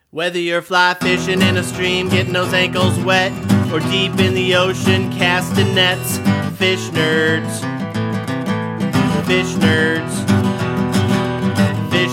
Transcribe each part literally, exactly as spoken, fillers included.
Whether you're fly fishing in a stream, getting those ankles wet, or deep in the ocean casting nets, fish nerds, fish nerds, fish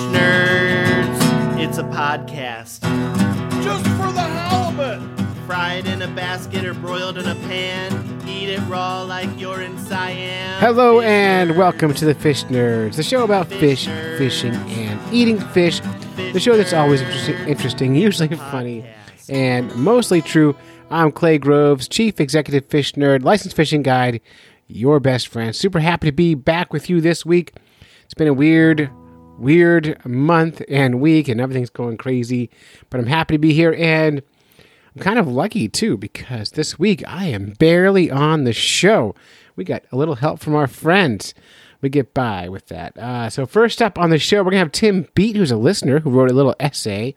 nerds, it's a podcast. Just for the halibut! Fried in a basket or broiled in a pan, eat it raw like you're in Siam. Hello Fish and nerds. welcome to the Fish Nerds, the show about fish, Fish nerds. fishing, and eating fish. The show that's always interesti- interesting, usually funny, and mostly true. I'm Clay Groves, Chief Executive Fish Nerd, Licensed Fishing Guide, your best friend. Super happy to be back with you this week. It's been a weird, weird month and week, and everything's going crazy, but I'm happy to be here, and I'm kind of lucky, too, because this week I am barely on the show. We got a little help from our friends. We get by with that. Uh, so first up on the show, we're going to have Tim Beat, who's a listener, who wrote a little essay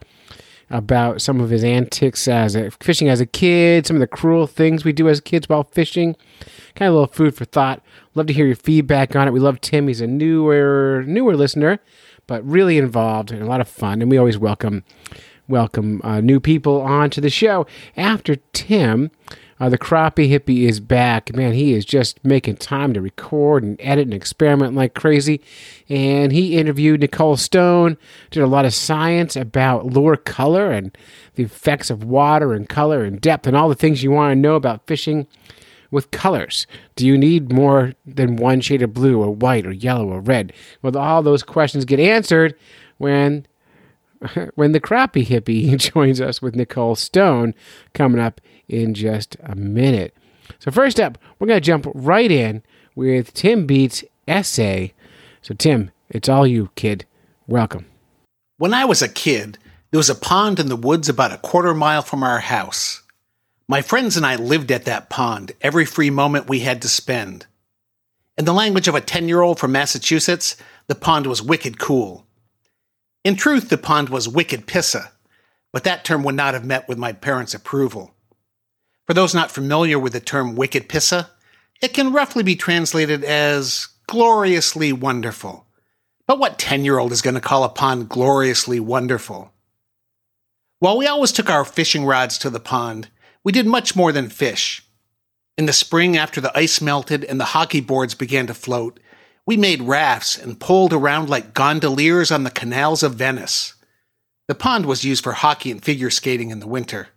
about some of his antics as a, fishing as a kid, some of the cruel things we do as kids while fishing. Kind of a little food for thought. Love to hear your feedback on it. We love Tim. He's a newer, newer listener, but really involved and a lot of fun. And we always welcome welcome uh, new people onto the show. After Tim, uh, the crappie hippie is back. Man, he is just making time to record and edit and experiment like crazy. And he interviewed Nicole Stone, did a lot of science about lure color and the effects of water and color and depth and all the things you want to know about fishing with colors. Do you need more than one shade of blue or white or yellow or red? Well, all those questions get answered when when the crappie hippie joins us with Nicole Stone coming up in just a minute. So first up, we're going to jump right in with Tim Beat's essay. So Tim, it's all you, kid. Welcome. When I was a kid, there was a pond in the woods about a quarter mile from our house. My friends and I lived at that pond every free moment we had to spend. In the language of a ten-year-old from Massachusetts, the pond was wicked cool. In truth, the pond was wicked pissa, but that term would not have met with my parents' approval. For those not familiar with the term wicked pissa, it can roughly be translated as gloriously wonderful. But what ten-year-old is going to call a pond gloriously wonderful? While we always took our fishing rods to the pond, we did much more than fish. In the spring, after the ice melted and the hockey boards began to float, we made rafts and pulled around like gondoliers on the canals of Venice. The pond was used for hockey and figure skating in the winter.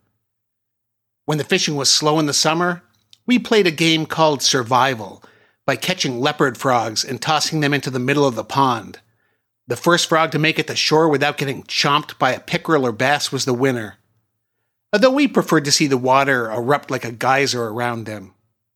When the fishing was slow in the summer, we played a game called Survival by catching leopard frogs and tossing them into the middle of the pond. The first frog to make it to shore without getting chomped by a pickerel or bass was the winner, although we preferred to see the water erupt like a geyser around them.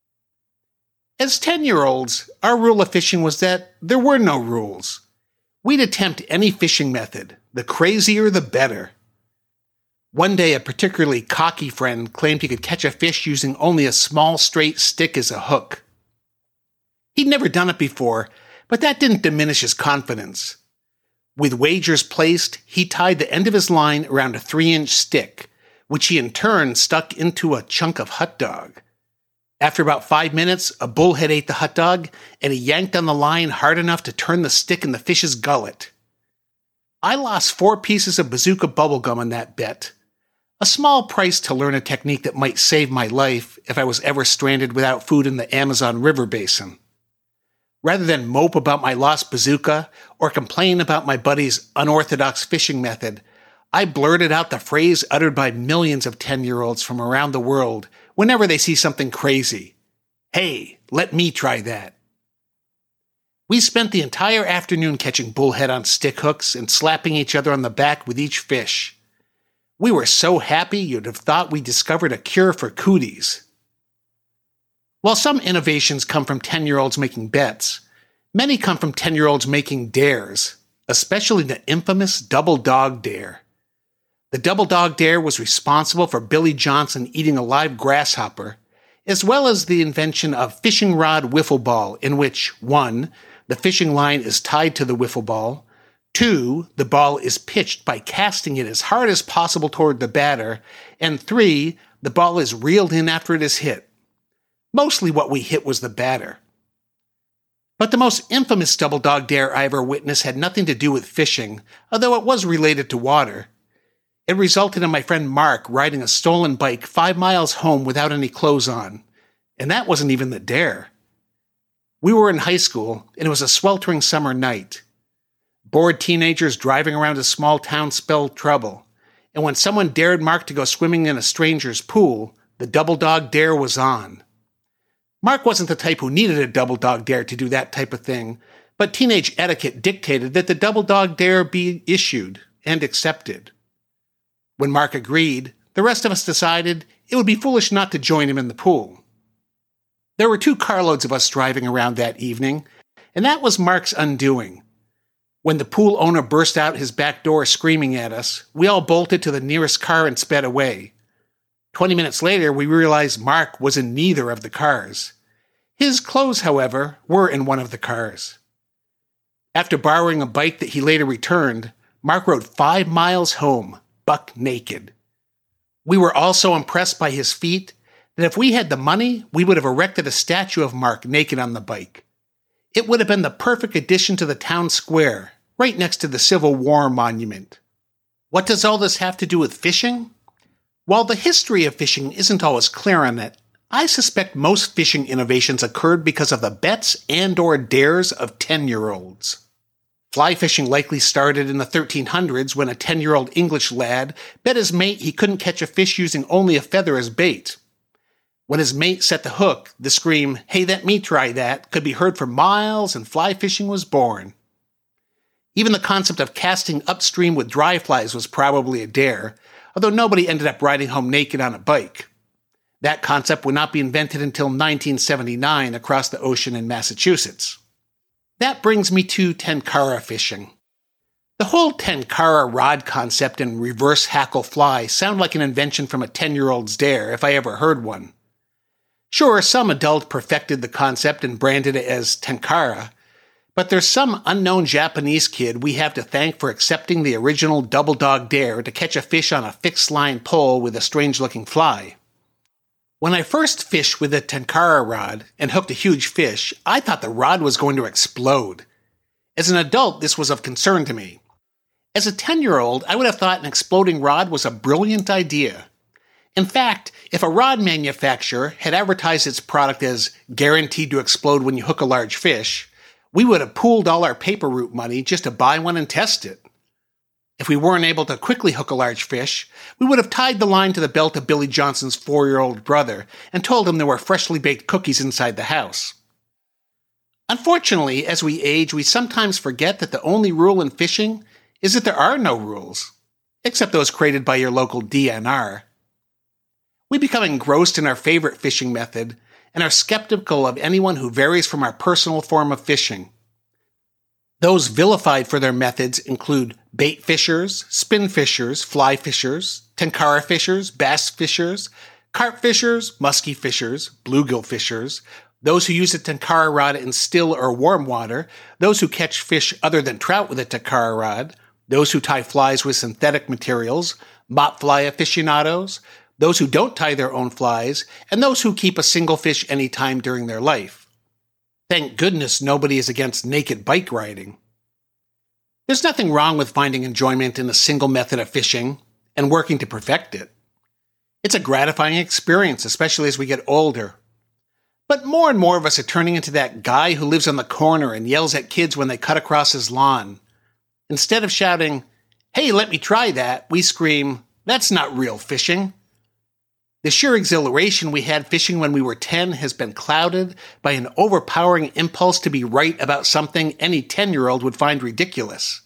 As ten-year-olds, our rule of fishing was that there were no rules. We'd attempt any fishing method, the crazier the better. One day, a particularly cocky friend claimed he could catch a fish using only a small straight stick as a hook. He'd never done it before, but that didn't diminish his confidence. With wagers placed, he tied the end of his line around a three-inch stick, which he in turn stuck into a chunk of hot dog. After about five minutes, a bullhead ate the hot dog, and he yanked on the line hard enough to turn the stick in the fish's gullet. I lost four pieces of bazooka bubblegum on that bet. A small price to learn a technique that might save my life if I was ever stranded without food in the Amazon River basin. Rather than mope about my lost bazooka or complain about my buddy's unorthodox fishing method, I blurted out the phrase uttered by millions of ten-year-olds from around the world whenever they see something crazy. Hey, let me try that. We spent the entire afternoon catching bullhead on stick hooks and slapping each other on the back with each fish. We were so happy you'd have thought we discovered a cure for cooties. While some innovations come from ten-year-olds making bets, many come from ten-year-olds making dares, especially the infamous double dog dare. The double dog dare was responsible for Billy Johnson eating a live grasshopper, as well as the invention of fishing rod wiffle ball, in which, one, the fishing line is tied to the wiffle ball, two, the ball is pitched by casting it as hard as possible toward the batter, and three, the ball is reeled in after it is hit. Mostly what we hit was the batter. But the most infamous double dog dare I ever witnessed had nothing to do with fishing, although it was related to water. It resulted in my friend Mark riding a stolen bike five miles home without any clothes on. And that wasn't even the dare. We were in high school, and it was a sweltering summer night. Bored teenagers driving around a small town spelled trouble. And when someone dared Mark to go swimming in a stranger's pool, the double dog dare was on. Mark wasn't the type who needed a double dog dare to do that type of thing, but teenage etiquette dictated that the double dog dare be issued and accepted. When Mark agreed, the rest of us decided it would be foolish not to join him in the pool. There were two carloads of us driving around that evening, and that was Mark's undoing. When the pool owner burst out his back door screaming at us, we all bolted to the nearest car and sped away. Twenty minutes later, we realized Mark was in neither of the cars. His clothes, however, were in one of the cars. After borrowing a bike that he later returned, Mark rode five miles home, buck naked. We were all so impressed by his feat that if we had the money, we would have erected a statue of Mark naked on the bike. It would have been the perfect addition to the town square, right next to the Civil War monument. What does all this have to do with fishing? While the history of fishing isn't always clear on it, I suspect most fishing innovations occurred because of the bets and or dares of ten-year-olds. Fly fishing likely started in the thirteen hundreds when a ten-year-old English lad bet his mate he couldn't catch a fish using only a feather as bait. When his mate set the hook, the scream, "Hey, let me try that," could be heard for miles and fly fishing was born. Even the concept of casting upstream with dry flies was probably a dare, although nobody ended up riding home naked on a bike. That concept would not be invented until nineteen seventy-nine across the ocean in Massachusetts. That brings me to tenkara fishing. The whole tenkara rod concept and reverse hackle fly sound like an invention from a ten-year-old's dare, if I ever heard one. Sure, some adult perfected the concept and branded it as tenkara, but there's some unknown Japanese kid we have to thank for accepting the original double dog dare to catch a fish on a fixed line pole with a strange-looking fly. When I first fished with a tenkara rod and hooked a huge fish, I thought the rod was going to explode. As an adult, this was of concern to me. As a ten-year-old, I would have thought an exploding rod was a brilliant idea. In fact, if a rod manufacturer had advertised its product as guaranteed to explode when you hook a large fish, we would have pooled all our paper route money just to buy one and test it. If we weren't able to quickly hook a large fish, we would have tied the line to the belt of Billy Johnson's four-year-old brother and told him there were freshly baked cookies inside the house. Unfortunately, as we age, we sometimes forget that the only rule in fishing is that there are no rules, except those created by your local D N R. We become engrossed in our favorite fishing method and are skeptical of anyone who varies from our personal form of fishing. Those vilified for their methods include bait fishers, spin fishers, fly fishers, tenkara fishers, bass fishers, carp fishers, muskie fishers, bluegill fishers, those who use a tenkara rod in still or warm water, those who catch fish other than trout with a tenkara rod, those who tie flies with synthetic materials, mop fly aficionados, those who don't tie their own flies, and those who keep a single fish any time during their life. Thank goodness nobody is against naked bike riding. There's nothing wrong with finding enjoyment in a single method of fishing and working to perfect it. It's a gratifying experience, especially as we get older. But more and more of us are turning into that guy who lives on the corner and yells at kids when they cut across his lawn. Instead of shouting, "Hey, let me try that," we scream, "That's not real fishing." The sheer exhilaration we had fishing when we were ten has been clouded by an overpowering impulse to be right about something any ten-year-old would find ridiculous.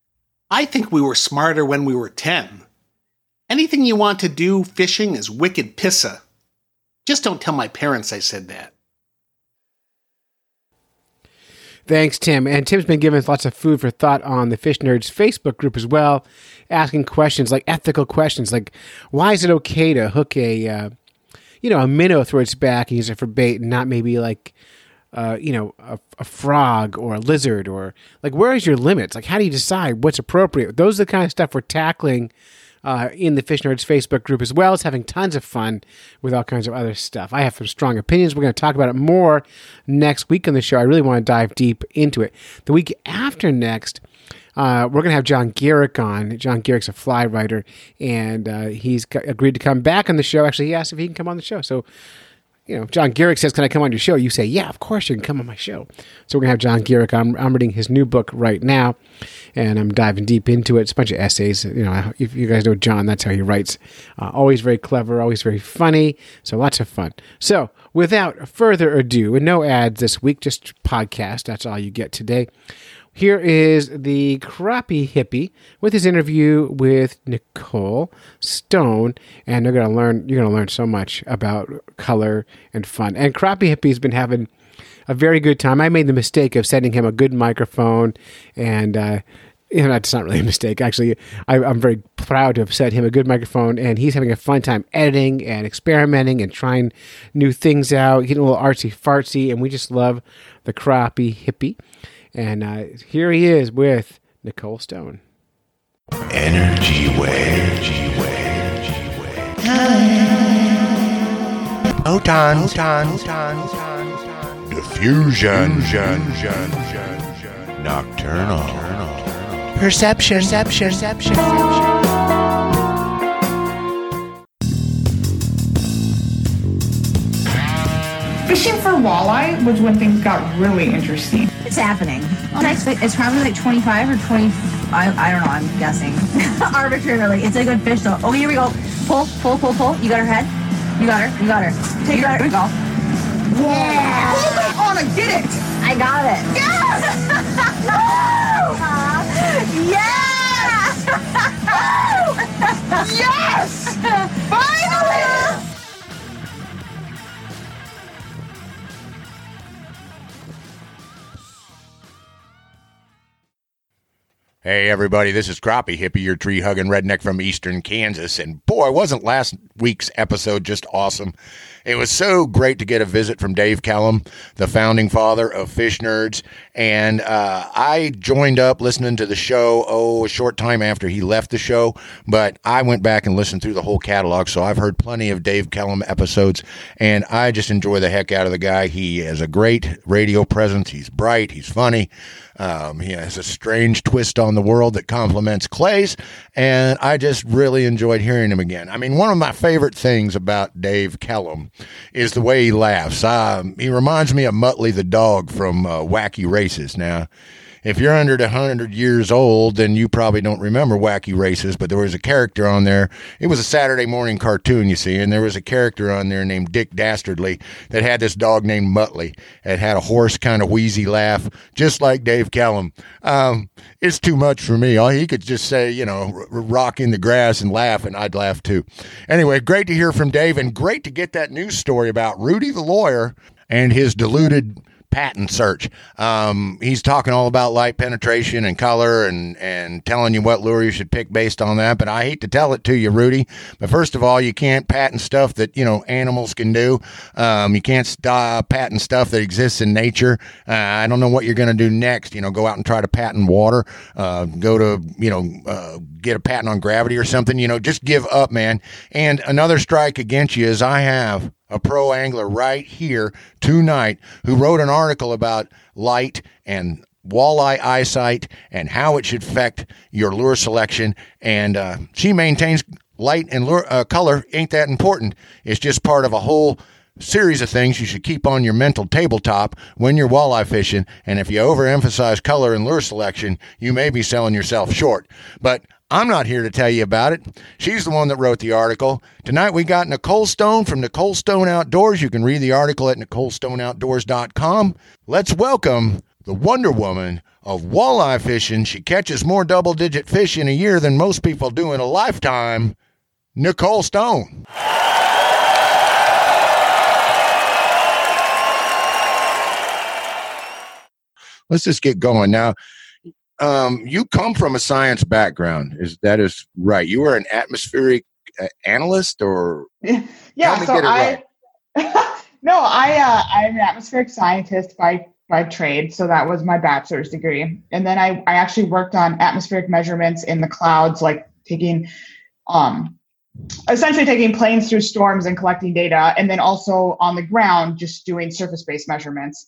I think we were smarter when we were ten. Anything you want to do fishing is wicked pissa. Just don't tell my parents I said that. Thanks, Tim. And Tim's been giving us lots of food for thought on the Fish Nerds Facebook group as well, asking questions like ethical questions, like why is it okay to hook a, uh, you know, a minnow through its back and use it for bait, and not maybe like, uh, you know, a, a frog or a lizard, or like where is your limits? Like how do you decide what's appropriate? Those are the kind of stuff we're tackling Uh, in the Fish Nerds Facebook group, as well as having tons of fun with all kinds of other stuff. I have some strong opinions. We're going to talk about it more next week on the show. I really want to dive deep into it. The week after next, uh, we're going to have John Garrick on. John Garrick's a fly writer, and uh, he's got, agreed to come back on the show. Actually, he asked if he can come on the show. So, you know, John Garrick says, can I come on your show? You say, yeah, of course you can come on my show. So we're going to have John Garrick. I'm, I'm reading his new book right now, and I'm diving deep into it. It's a bunch of essays. You know, if you guys know John, that's how he writes. Uh, always very clever, always very funny. So lots of fun. So without further ado, and no ads this week, just podcast. That's all you get today. Here is the Crappy Hippie with his interview with Nicole Stone, and they're gonna learn. You're gonna learn so much about color and fun. And Crappy Hippie's been having a very good time. I made the mistake of sending him a good microphone, and uh, you know, that's not really a mistake. Actually, I, I'm very proud to have sent him a good microphone, and he's having a fun time editing and experimenting and trying new things out, getting a little artsy fartsy, and we just love the Crappy Hippie. And uh, here he is with Nicole Stone. Energy Way. Energy Way. Energy Way. Photons. Photons. Photons. Diffusion. Nocturnal. Perception. Perception. Perception. Fishing for walleye was when things got really interesting. It's happening. It's probably like twenty-five or twenty. I, I don't know. I'm guessing arbitrarily. It's a good fish though. Oh, here we go. Pull, pull, pull, pull. You got her head. You got her. You got her. Take her. Here we go. Yeah. Hold it on and get it. I got it. Yes. Yeah. Yes. Finally. Hey everybody, this is Crappy Hippie, your tree-hugging redneck from eastern Kansas, and boy, wasn't last week's episode just awesome. It was so great to get a visit from Dave Kellum, the founding father of Fish Nerds, and uh, I joined up listening to the show, oh, a short time after he left the show, but I went back and listened through the whole catalog, so I've heard plenty of Dave Kellum episodes, and I just enjoy the heck out of the guy. He has a great radio presence, he's bright, he's funny, um, he has a strange twist on the world that complements Clay's, and I just really enjoyed hearing him again. I mean, one of my favorite things about Dave Kellum is the way he laughs. Um, he reminds me of Muttley the dog from uh, Wacky Races. Now, if you're under one hundred years old, then you probably don't remember Wacky Races, but there was a character on there. It was a Saturday morning cartoon, you see, and there was a character on there named Dick Dastardly that had this dog named Muttley. It had a hoarse, kind of wheezy laugh, just like Dave Kellum. Um, it's too much for me. All he could just say, you know, r- rock in the grass and laugh, and I'd laugh too. Anyway, great to hear from Dave, and great to get that news story about Rudy the lawyer and his deluded patent search. Um, he's talking all about light penetration and color and, and telling you what lure you should pick based on that. But I hate to tell it to you, Rudy. But first of all, you can't patent stuff that, you know, animals can do. Um, you can't st- patent stuff that exists in nature. Uh, I don't know what you're going to do next. You know, go out and try to patent water, uh, go to, you know, uh, get a patent on gravity or something. You know, just give up, man. And another strike against you is I have a pro angler right here tonight who wrote an article about light and walleye eyesight and how it should affect your lure selection. And uh, she maintains light and lure, uh, color ain't that important. It's just part of a whole series of things you should keep on your mental tabletop when you're walleye fishing. And if you overemphasize color and lure selection, you may be selling yourself short. But I'm not here to tell you about it. She's the one that wrote the article. Tonight we got Nicole Stone from Nicole Stone Outdoors. You can read the article at nicole stone outdoors dot com. Let's welcome the Wonder Woman of walleye fishing. She catches more double-digit fish in a year than most people do in a lifetime, Nicole Stone. Let's just get going now. Um, you come from a science background. Is that is right? You were an atmospheric uh, analyst, or yeah? So I right. no, I uh, I'm an atmospheric scientist by by trade. So that was my bachelor's degree, and then I I actually worked on atmospheric measurements in the clouds, like taking um essentially taking planes through storms and collecting data, and then also on the ground just doing surface based measurements.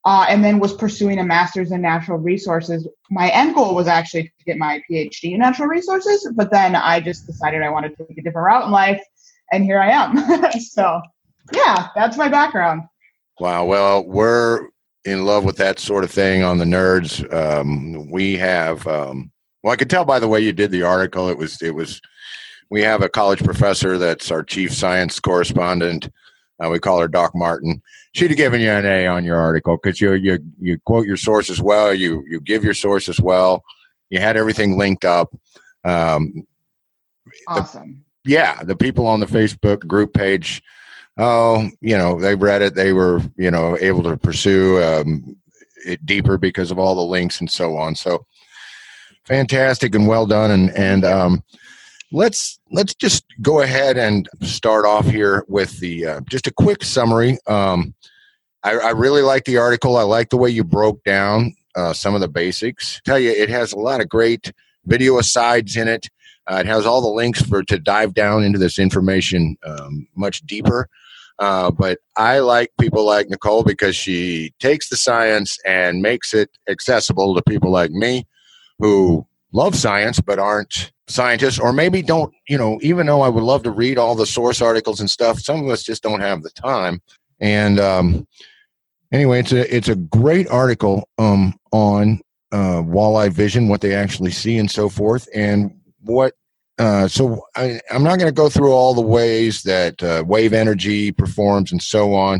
uh, and then was pursuing a master's in natural resources. My end goal was actually to get my PhD in natural resources, but then I just decided I wanted to take a different route in life, and here I am. So, yeah, that's my background. Wow. Well, we're in love with that sort of thing on the Nerds. Um, we have, um, well, I could tell by the way you did the article. It was, it was, we have a college professor that's our chief science correspondent. Uh, we call her Doc Martin. She'd have given you an A on your article because you you you quote your sources well. You you give your sources well. You had everything linked up. Um, awesome. The, yeah, the people on the Facebook group page. Oh, you know, they read it. They were you know able to pursue um, it deeper because of all the links and so on. So fantastic and well done. And and um, Let's let's just go ahead and start off here with the uh, just a quick summary. Um, I, I really like the article. I like the way you broke down uh, some of the basics. Tell you, it has a lot of great video asides in it. Uh, it has all the links for to dive down into this information um, much deeper. Uh, but I like people like Nicole because she takes the science and makes it accessible to people like me who love science but aren't scientists, or maybe don't, you know, even though I would love to read all the source articles and stuff, some of us just don't have the time. And um, anyway, it's a it's a great article um, on uh, walleye vision, what they actually see and so forth. And what, uh, so I, I'm not going to go through all the ways that uh, wave energy performs and so on.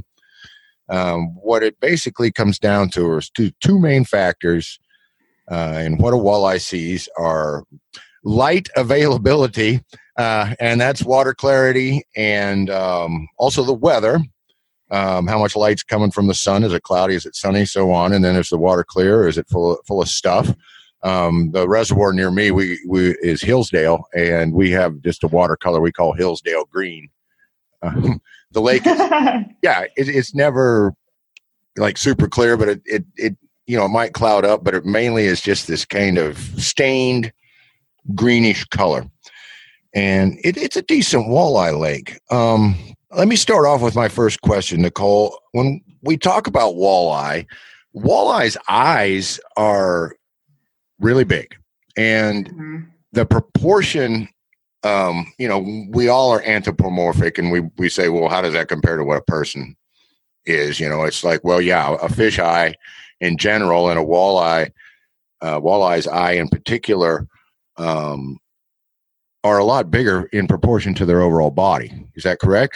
Um, what it basically comes down to is two, two main factors. Uh, and what a walleye sees are light availability, uh, and that's water clarity, and um, also the weather, um, how much light's coming from the sun. Is it cloudy? Is it sunny? So on. And then is the water clear? Or is it full of, full of stuff? Um, the reservoir near me we, we is Hillsdale, and we have just a watercolor we call Hillsdale green. Um, the lake is, yeah, it, it's never like super clear, but it, it, it, you know, it might cloud up, but it mainly is just this kind of stained greenish color. And it, it's a decent walleye lake. Um, let me start off with my first question, Nicole. When we talk about walleye, walleye's eyes are really big. And mm-hmm. the proportion, um, you know, we all are anthropomorphic, and we, we say, well, how does that compare to what a person is? You know, it's like, well, yeah, a fish eye in general and a walleye, uh, walleye's eye in particular, um, are a lot bigger in proportion to their overall body. Is that correct?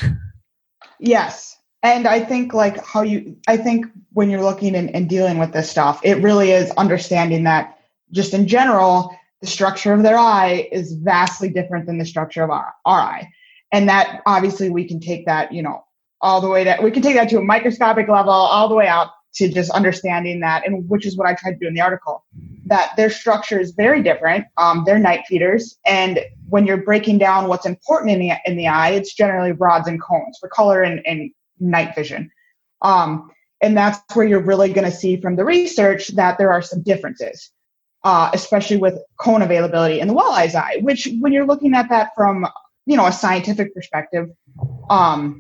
Yes. And I think like how you, I think when you're looking and, and dealing with this stuff, it really is understanding that just in general, the structure of their eye is vastly different than the structure of our, our eye. And that obviously we can take that, you know, all the way that we can take that to a microscopic level, all the way out to just understanding that, and which is what I tried to do in the article, that their structure is very different. Um, they're night feeders. And when you're breaking down what's important in the in the eye, it's generally rods and cones for color and, and night vision. Um, and that's where you're really going to see from the research that there are some differences, uh, especially with cone availability in the walleye's eye, which when you're looking at that from, you know, a scientific perspective, um,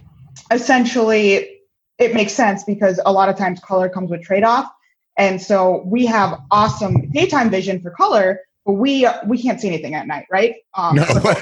essentially it makes sense because a lot of times color comes with trade-off. And so we have awesome daytime vision for color, but we we can't see anything at night, right? Um, no. So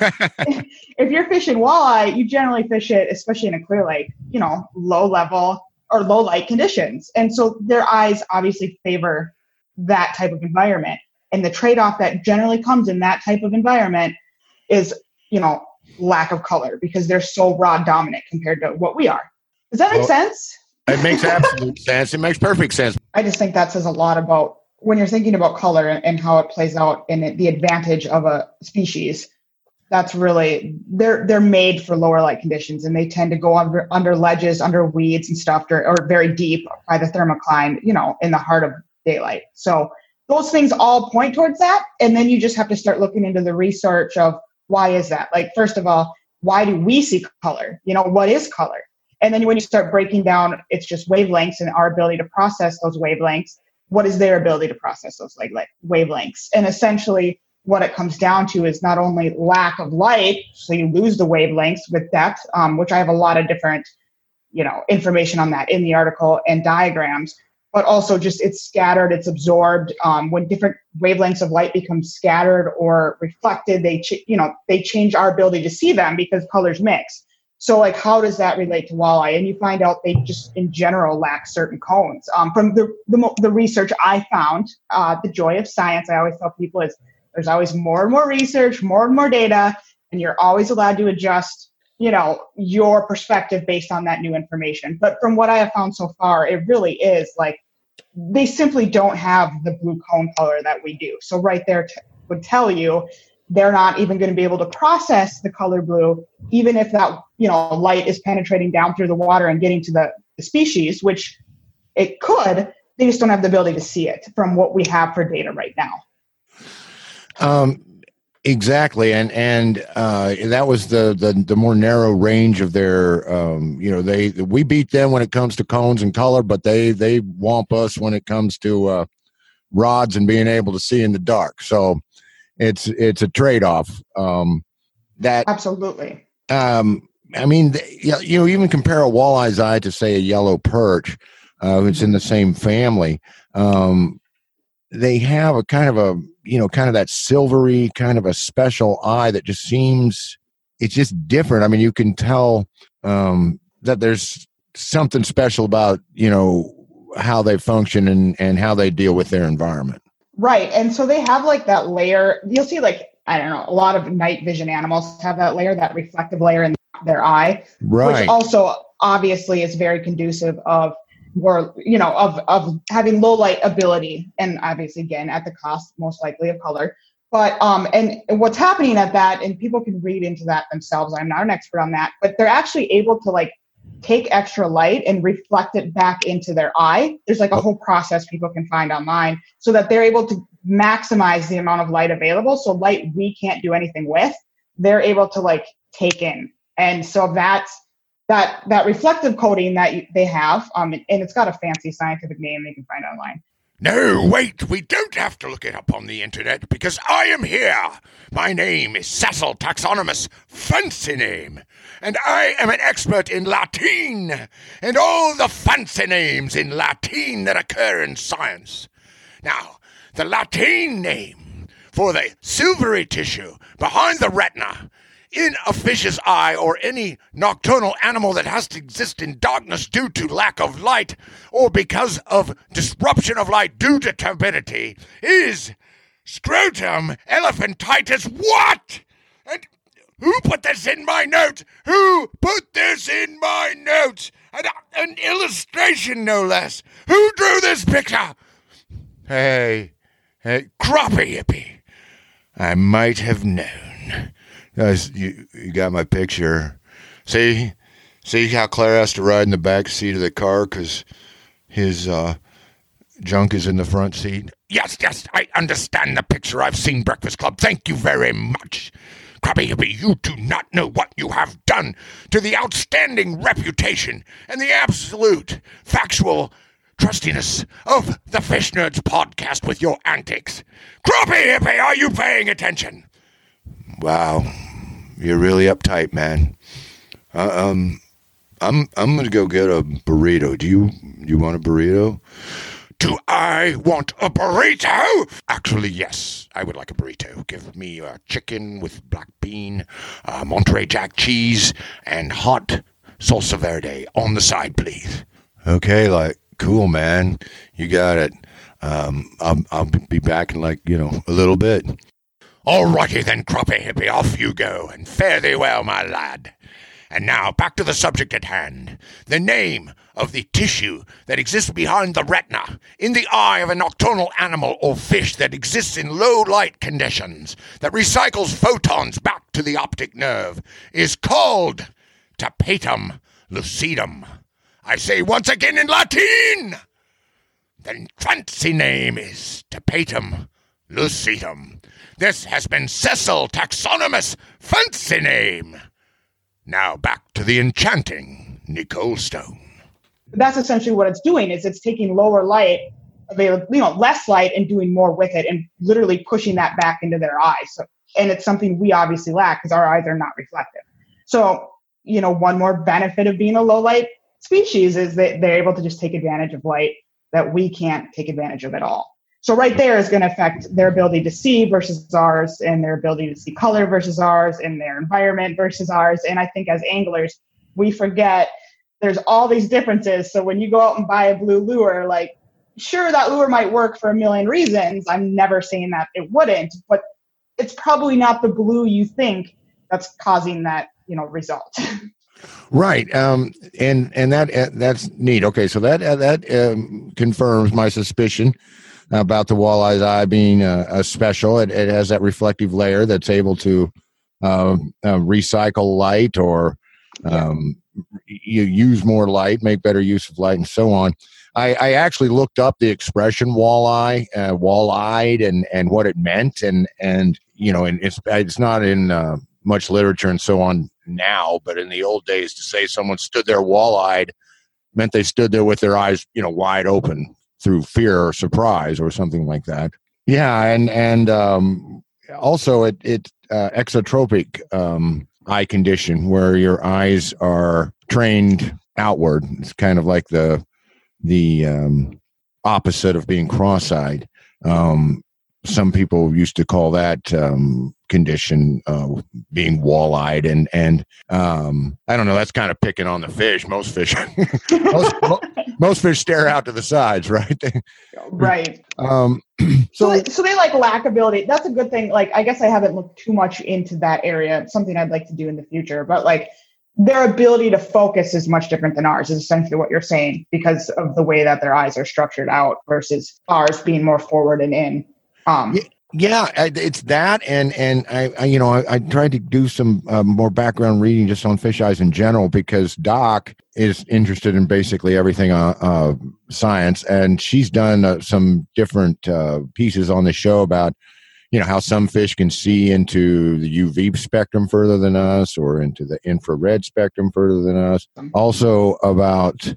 if you're fishing walleye, you generally fish it, especially in a clear lake, you know, low level or low light conditions. And so their eyes obviously favor that type of environment. And the trade-off that generally comes in that type of environment is, you know, lack of color because they're so rod dominant compared to what we are. Does that make well, sense? It makes absolute sense. It makes perfect sense. I just think that says a lot about when you're thinking about color and how it plays out in the advantage of a species. That's really, they're they're made for lower light conditions, and they tend to go under under ledges, under weeds and stuff, or, or very deep by the thermocline, you know, in the heart of daylight. So those things all point towards that. And then you just have to start looking into the research of why is that? Like, first of all, why do we see color? You know, what is color? And then when you start breaking down, it's just wavelengths and our ability to process those wavelengths. What is their ability to process those like, like wavelengths? And essentially what it comes down to is not only lack of light, so you lose the wavelengths with depth, um, which I have a lot of different, you know, information on that in the article and diagrams, but also just it's scattered, it's absorbed. Um, when different wavelengths of light become scattered or reflected, they ch- you know they change our ability to see them because colors mix. So like, how does that relate to walleye? And you find out they just in general lack certain cones. Um, from the, the the research I found, uh, the joy of science, I always tell people is there's always more and more research, more and more data, and you're always allowed to adjust, you know, your perspective based on that new information. But from what I have found so far, it really is like they simply don't have the blue cone color that we do. So right there t- would tell you they're not even going to be able to process the color blue, even if that, you know, light is penetrating down through the water and getting to the, the species, which it could. They just don't have the ability to see it from what we have for data right now. Um, exactly. And, and, uh, that was the, the, the more narrow range of their, um, you know, they, we beat them when it comes to cones and color, but they, they whomp us when it comes to, uh, rods and being able to see in the dark. So it's, it's a trade-off. Um, that absolutely. Um, I mean, you know, even compare a walleye's eye to say a yellow perch, uh, it's in the same family. Um, they have a kind of a, you know, kind of that silvery kind of a special eye that just seems, it's just different. I mean, you can tell um, that there's something special about, you know, how they function and, and how they deal with their environment. Right. And so they have like that layer, you'll see like, I don't know, a lot of night vision animals have that layer, that reflective layer in their eye, right. Which also obviously is very conducive of more, you know, of, of having low light ability, and obviously again at the cost most likely of color. But um and what's happening at that, and people can read into that themselves, I'm not an expert on that, but they're actually able to like take extra light and reflect it back into their eye. There's like a whole process people can find online so that they're able to maximize the amount of light available. So light we can't do anything with, they're able to like take in. And so that's that that reflective coating that you, they have, um, and it's got a fancy scientific name you can find online. No, wait, we don't have to look it up on the internet because I am here. My name is Cecil Taxonomus, fancy name, and I am an expert in Latin and all the fancy names in Latin that occur in science. Now, the Latin name for the silvery tissue behind the retina in a fish's eye or any nocturnal animal that has to exist in darkness due to lack of light or because of disruption of light due to turbidity is scrotum elephantitis. What? And who put this in my notes? Who put this in my notes? An, an illustration, no less. Who drew this picture? Hey, hey, crappie hippie. I might have known. Guys, you, you got my picture. See? See how Claire has to ride in the back seat of the car because his uh, junk is in the front seat? Yes, yes, I understand the picture. I've seen Breakfast Club. Thank you very much. Krabby Hippie, you do not know what you have done to the outstanding reputation and the absolute factual trustiness of the Fish Nerds podcast with your antics. Krabby Hippie, are you paying attention? Wow. You're really uptight, man. Uh, um, I'm I'm gonna go get a burrito. Do you you want a burrito? Do I want a burrito? Actually, yes, I would like a burrito. Give me a chicken with black bean, uh, Monterey Jack cheese, and hot salsa verde on the side, please. Okay, like cool, man. You got it. Um, I'll I'll be back in like you know a little bit. Alrighty then, Crappie Hippie, off you go, and fare thee well, my lad. And now, back to the subject at hand. The name of the tissue that exists behind the retina, in the eye of a nocturnal animal or fish that exists in low-light conditions, that recycles photons back to the optic nerve, is called tapetum lucidum. I say once again in Latin, the fancy name is tapetum lucidum. This has been Cecil Taxonomus fancy name. Now back to the enchanting Nicole Stone. That's essentially what it's doing, is it's taking lower light, available, you know, less light and doing more with it and literally pushing that back into their eyes. So, and it's something we obviously lack because our eyes are not reflective. So, you know, one more benefit of being a low light species is that they're able to just take advantage of light that we can't take advantage of at all. So right there is going to affect their ability to see versus ours, and their ability to see color versus ours, and their environment versus ours. And I think as anglers, we forget there's all these differences. So when you go out and buy a blue lure, like, sure, that lure might work for a million reasons. I'm never saying that it wouldn't, but it's probably not the blue you think that's causing that, you know, result. Right. Um, and, and that, uh, that's neat. Okay. So that, uh, that, um, confirms my suspicion about the walleye's eye being, uh, a special. It, it has that reflective layer that's able to, uh, uh recycle light, or, um, you use more light, make better use of light, and so on. I, I actually looked up the expression walleye, uh, wall-eyed, and, and what it meant. And, and, you know, and it's, it's not in, uh, much literature and so on now, but in the old days, to say someone stood there wall-eyed meant they stood there with their eyes, you know, wide open through fear or surprise or something like that. Yeah. And, and, um, also it, it, uh, exotropic, um, eye condition, where your eyes are trained outward. It's kind of like the, the, um, opposite of being cross-eyed. Um, some people used to call that, um, condition, uh, being wall-eyed, and, and, um, I don't know, that's kind of picking on the fish. Most fish, most, most fish stare out to the sides, right? Right. Um, so, so, so they like lack ability. That's a good thing. Like, I guess I haven't looked too much into that area. It's something I'd like to do in the future, but like their ability to focus is much different than ours, is essentially what you're saying, because of the way that their eyes are structured out versus ours being more forward and in. Um, yeah. Yeah, it's that, and and I, I you know I, I tried to do some uh, more background reading just on fish eyes in general, because Doc is interested in basically everything uh, uh science, and she's done uh, some different uh, pieces on the show about, you know, how some fish can see into the U V spectrum further than us, or into the infrared spectrum further than us. Also about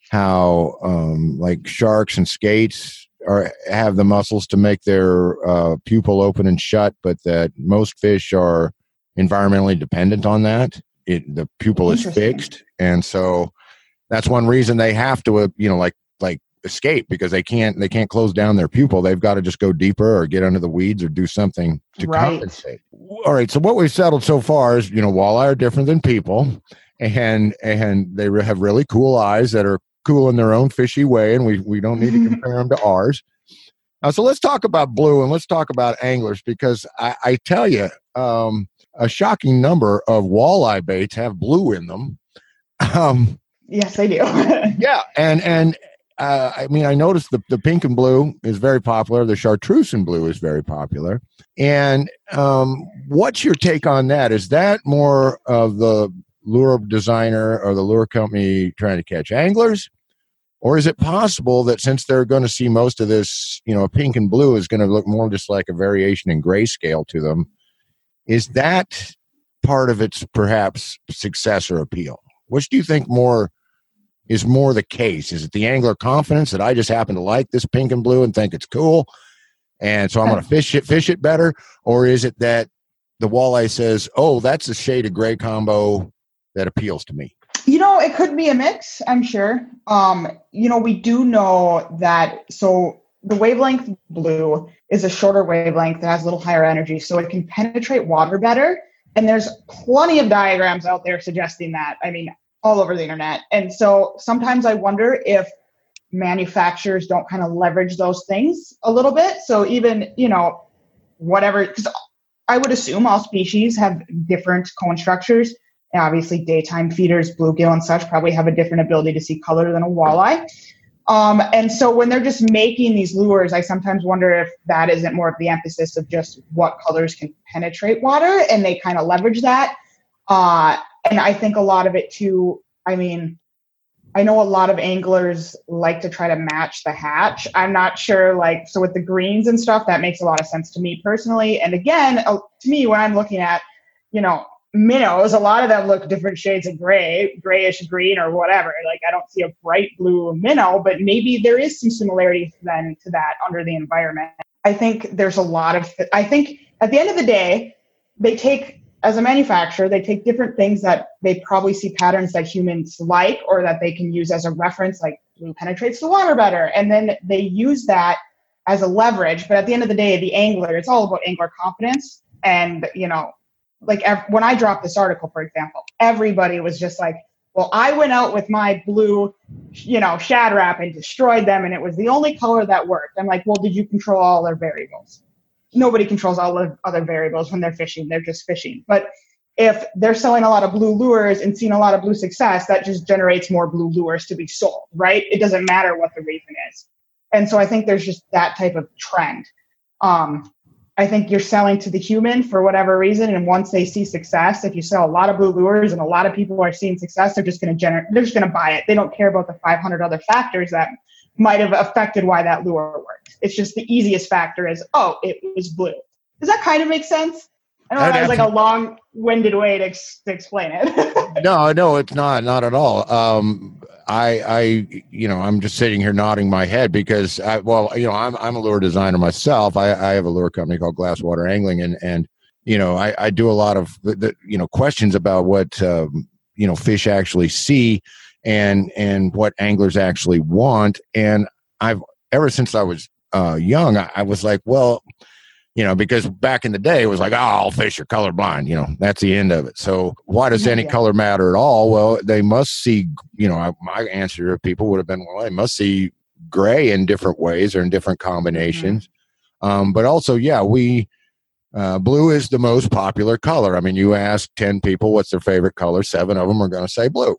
how um, like sharks and skates or have the muscles to make their uh, pupil open and shut, but that most fish are environmentally dependent on that. It, the pupil is fixed. And so that's one reason they have to, uh, you know, like, like escape, because they can't, they can't close down their pupil. They've got to just go deeper or get under the weeds or do something to right. compensate. All right. So what we've settled so far is, you know, walleye are different than people, and, and they re- have really cool eyes that are cool in their own fishy way, and we, we don't need to compare them to ours. Uh, so let's talk about blue, and let's talk about anglers, because I, I tell you, um, a shocking number of walleye baits have blue in them. Um, yes, I do. yeah, and and uh, I mean, I noticed the the pink and blue is very popular. The chartreuse and blue is very popular. And um, what's your take on that? Is that more of the lure designer or the lure company trying to catch anglers? Or is it possible that since they're going to see most of this, you know, pink and blue is going to look more just like a variation in grayscale to them? Is that part of its perhaps success or appeal? Which do you think more is more the case? Is it the angler confidence that I just happen to like this pink and blue and think it's cool, and so I'm going to fish it, fish it better? Or is it that the walleye says, oh, that's a shade of gray combo that appeals to me? You know, it could be a mix, I'm sure. Um, you know, we do know that, so the wavelength blue is a shorter wavelength that has a little higher energy, so it can penetrate water better. And there's plenty of diagrams out there suggesting that, I mean, all over the internet. And so sometimes I wonder if manufacturers don't kind of leverage those things a little bit. So even, you know, whatever, because I would assume all species have different cone structures. And obviously, daytime feeders, bluegill and such probably have a different ability to see color than a walleye. Um, and so when they're just making these lures, I sometimes wonder if that isn't more of the emphasis of just what colors can penetrate water, and they kind of leverage that. Uh, and I think a lot of it too, I mean, I know a lot of anglers like to try to match the hatch. I'm not sure, like, so with the greens and stuff, that makes a lot of sense to me personally. And again, uh, to me, when I'm looking at, you know, minnows, a lot of them look different shades of gray, grayish green or whatever. Like, I don't see a bright blue minnow, but maybe there is some similarity then to that under the environment. I think there's a lot of, I think at the end of the day, they take as a manufacturer, they take different things that they probably see patterns that humans like or that they can use as a reference, like blue penetrates the water better. And then they use that as a leverage. But at the end of the day, the angler, it's all about angler confidence. And, you know, like ev- when I dropped this article, for example, everybody was just like, well, I went out with my blue, you know, Shad Rap and destroyed them, and it was the only color that worked. I'm like, well, did you control all their variables? Nobody controls all the other variables when they're fishing. They're just fishing. But if they're selling a lot of blue lures and seeing a lot of blue success, that just generates more blue lures to be sold, right? It doesn't matter what the reason is. And so I think there's just that type of trend. Um, I think you're selling to the human for whatever reason. And once they see success, if you sell a lot of blue lures and a lot of people are seeing success, they're just going to generate, they're just going to buy it. They don't care about the five hundred other factors that might have affected why that lure worked. It's just the easiest factor is, oh, it was blue. Does that kind of make sense? I know that was like a long-winded way to, ex- to explain it. No, no, it's not, not at all. Um, I, I, you know, I'm just sitting here nodding my head because, I, well, you know, I'm, I'm a lure designer myself. I, I have a lure company called Glasswater Angling, and, and, you know, I, I do a lot of, the, the, you know, questions about what, um, you know, fish actually see and, and what anglers actually want. And I've, ever since I was uh, young, I, I was like, well, you know, because back in the day, it was like, oh, all fish are colorblind. You know, that's the end of it. So why does any yeah. color matter at all? Well, they must see, you know, I, my answer to people would have been, well, they must see gray in different ways or in different combinations. Mm-hmm. Um, but also, yeah, we, uh, blue is the most popular color. I mean, you ask ten people what's their favorite color, seven of them are going to say blue.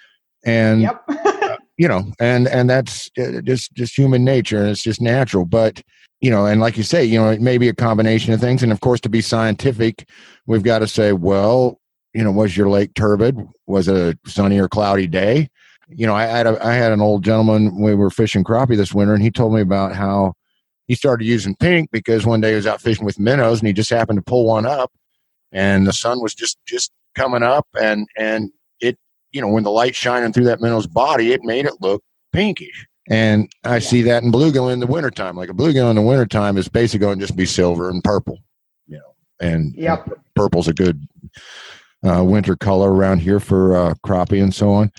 And, yep. uh, you know, and, and that's just, just human nature, and it's just natural. But, you know, and like you say, you know, it may be a combination of things. And of course, to be scientific, we've got to say, well, you know, was your lake turbid? Was it a sunny or cloudy day? You know, I had a, I had an old gentleman, we were fishing crappie this winter, and he told me about how he started using pink because one day he was out fishing with minnows and he just happened to pull one up, and the sun was just, just coming up, and, and it, you know, when the light's shining through that minnow's body, it made it look pinkish. And I yeah. see that in bluegill in the wintertime. Like a bluegill in the wintertime is basically going to just be silver and purple, you know, and, yep. and purple's a good uh, winter color around here for uh, crappie and so on.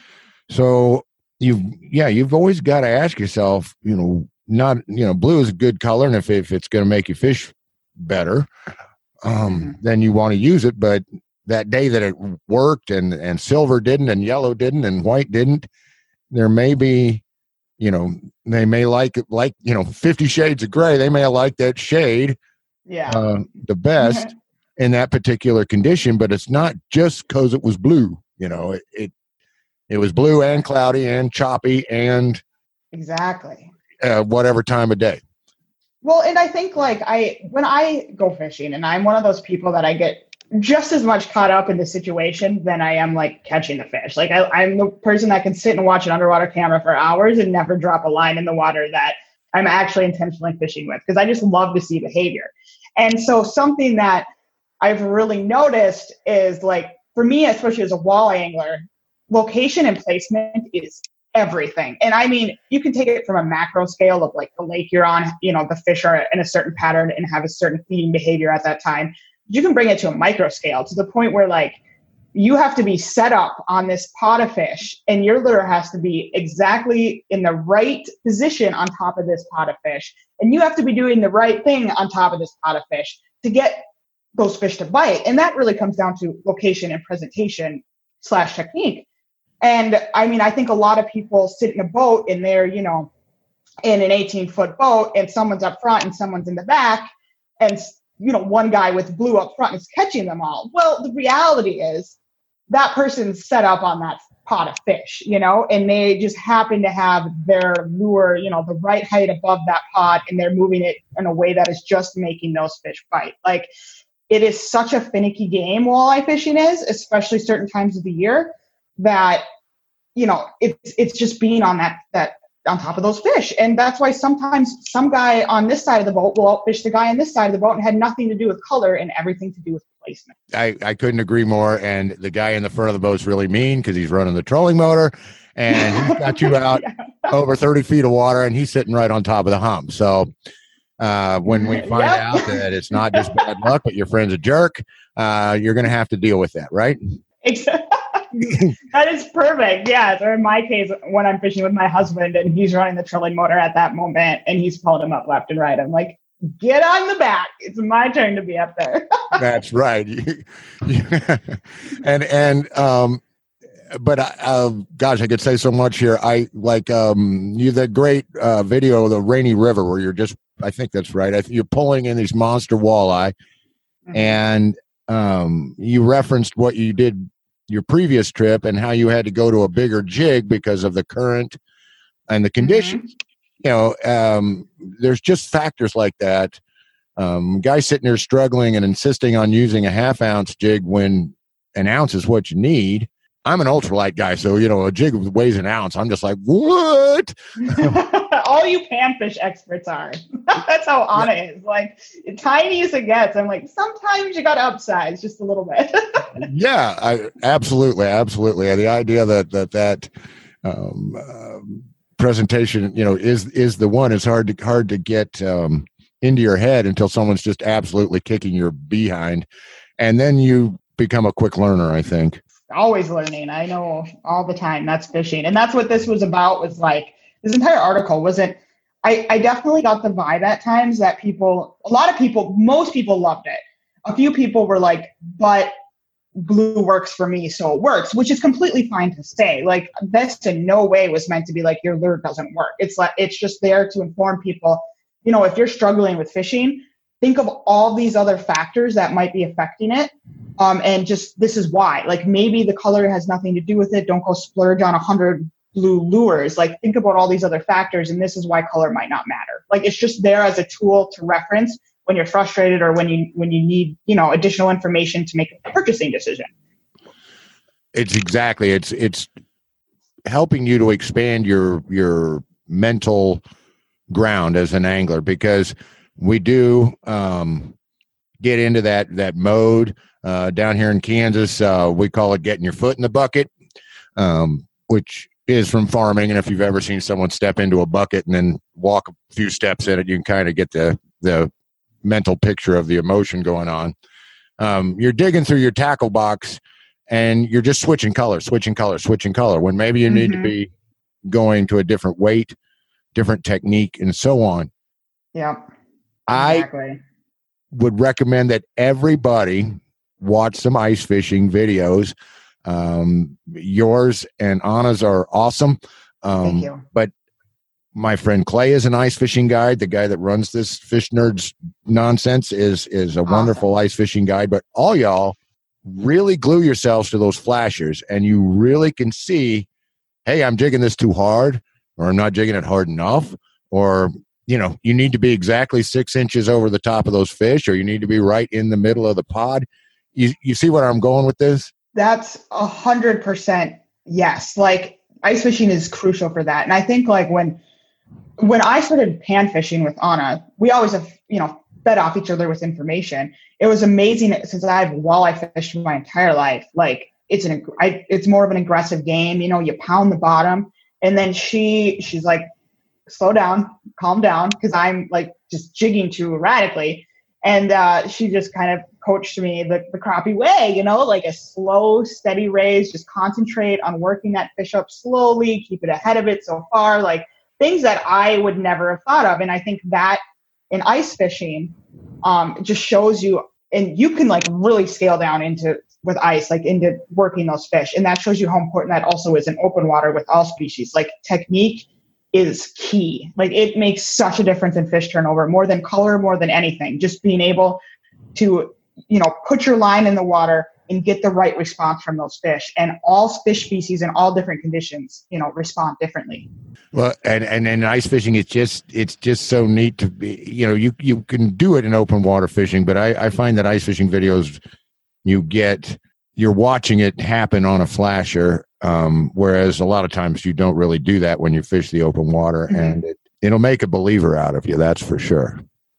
So you've, yeah, you've always got to ask yourself, you know, not, you know, blue is a good color. And if, if it's going to make you fish better, um, mm-hmm. then you want to use it. But that day that it worked and, and silver didn't and yellow didn't and white didn't, there may be, you know, they may like it, like, you know, Fifty Shades of Gray. They may like that shade yeah. uh, the best in that particular condition, but it's not just because it was blue. You know, it, it, it was blue and cloudy and choppy and exactly uh, whatever time of day. Well, and I think like I, when I go fishing, and I'm one of those people that I get just as much caught up in the situation than I am like catching the fish. Like I, I'm the person that can sit and watch an underwater camera for hours and never drop a line in the water that I'm actually intentionally fishing with, because I just love to see behavior. And so something that I've really noticed is, like, for me, especially as a walleye angler, location and placement is everything. And I mean, you can take it from a macro scale of like the lake you're on, you know, the fish are in a certain pattern and have a certain feeding behavior at that time. You can bring it to a micro scale, to the point where like you have to be set up on this pot of fish, and your lure has to be exactly in the right position on top of this pot of fish. And you have to be doing the right thing on top of this pot of fish to get those fish to bite. And that really comes down to location and presentation slash technique. And I mean, I think a lot of people sit in a boat and they're, you know, in an eighteen foot boat, and someone's up front and someone's in the back, and you know, one guy with blue up front is catching them all. Well, the reality is that person's set up on that pot of fish, you know, and they just happen to have their lure, you know, the right height above that pot, and they're moving it in a way that is just making those fish bite. Like, it is such a finicky game, walleye fishing is, especially certain times of the year, that, you know, it's it's just being on that that on top of those fish. And that's why sometimes some guy on this side of the boat will outfish the guy on this side of the boat, and had nothing to do with color and everything to do with placement. I, I couldn't agree more. And the guy in the front of the boat's really mean because he's running the trolling motor, and he's got you out yeah. over thirty feet of water, and he's sitting right on top of the hump. So uh, when we find yep. out that it's not just bad luck, but your friend's a jerk, uh, you're going to have to deal with that, right? Exactly. That is perfect. Yes. Or in my case, when I'm fishing with my husband and he's running the trolling motor at that moment and he's pulling him up left and right, I'm like, get on the back. It's my turn to be up there. That's right. and, and, um, but, uh, gosh, I could say so much here. I like, um, you, the great, uh, video of the Rainy River where you're just, I think that's right. I think you're pulling in these monster walleye mm-hmm. and, um, you referenced what you did your previous trip and how you had to go to a bigger jig because of the current and the conditions. Mm-hmm. You know, um, there's just factors like that. Um, guy sitting there struggling and insisting on using a half ounce jig when an ounce is what you need. I'm an ultralight guy, so, you know, a jig weighs an ounce. I'm just like, what? All you panfish experts are. That's how Anna yeah. is. Like, tiny as it gets. I'm like, sometimes you got to upsize just a little bit. yeah, I, absolutely, absolutely. The idea that that that um, uh, presentation, you know, is is the one. It's hard to hard to get um, into your head until someone's just absolutely kicking your behind, and then you become a quick learner, I think. Always learning. I know all the time. That's fishing. And that's what this was about, was like, this entire article wasn't, I, I definitely got the vibe at times that people, a lot of people, most people loved it. A few people were like, but blue works for me, so it works, which is completely fine to say. Like, this in no way was meant to be like, your lure doesn't work. It's like, it's just there to inform people, you know, if you're struggling with fishing, think of all these other factors that might be affecting it. Um, and just, this is why, like, maybe the color has nothing to do with it. Don't go splurge on a hundred blue lures. Like, think about all these other factors. And this is why color might not matter. Like, it's just there as a tool to reference when you're frustrated or when you, when you need, you know, additional information to make a purchasing decision. It's exactly, it's, it's helping you to expand your, your mental ground as an angler, because we do, um, get into that, that mode. Uh, down here in Kansas, uh, we call it getting your foot in the bucket, um, which is from farming. And if you've ever seen someone step into a bucket and then walk a few steps in it, you can kind of get the, the mental picture of the emotion going on. Um, you're digging through your tackle box and you're just switching color, switching color, switching color, when maybe you mm-hmm. need to be going to a different weight, different technique, and so on. Yeah, exactly. I would recommend that everybody watch some ice fishing videos. Um, yours and Anna's are awesome. Um, Thank you. But my friend Clay is an ice fishing guide. The guy that runs this Fish Nerds nonsense is, is a awesome. Wonderful ice fishing guide. But all y'all really glue yourselves to those flashers, and you really can see, hey, I'm jigging this too hard, or I'm not jigging it hard enough, or, you know, you need to be exactly six inches over the top of those fish, or you need to be right in the middle of the pod. You you see where I'm going with this? That's a hundred percent yes. Like, ice fishing is crucial for that. And I think, like, when when I started pan fishing with Anna, we always have, you know, fed off each other with information. It was amazing, since I've walleye fished my entire life. Like, it's an I, it's more of an aggressive game. You know, you pound the bottom, and then she she's like, slow down, calm down, because I'm like just jigging too erratically. And uh, she just kind of coached me the, the crappie way, you know, like a slow, steady raise, just concentrate on working that fish up slowly, keep it ahead of it so far, like things that I would never have thought of. And I think that in ice fishing, um, it just shows you, and you can like really scale down into, with ice, like into working those fish. And that shows you how important that also is in open water with all species. Like, technique is key. Like, it makes such a difference in fish turnover, more than color, more than anything. Just being able to, you know, put your line in the water and get the right response from those fish. And all fish species in all different conditions, you know, respond differently. Well, and, and, and ice fishing, it's just, it's just so neat to be, you know, you, you can do it in open water fishing, but I, I find that ice fishing videos, you get, you're watching it happen on a flasher. Um, whereas a lot of times you don't really do that when you fish the open water, mm-hmm. and it, it'll make a believer out of you. That's for sure.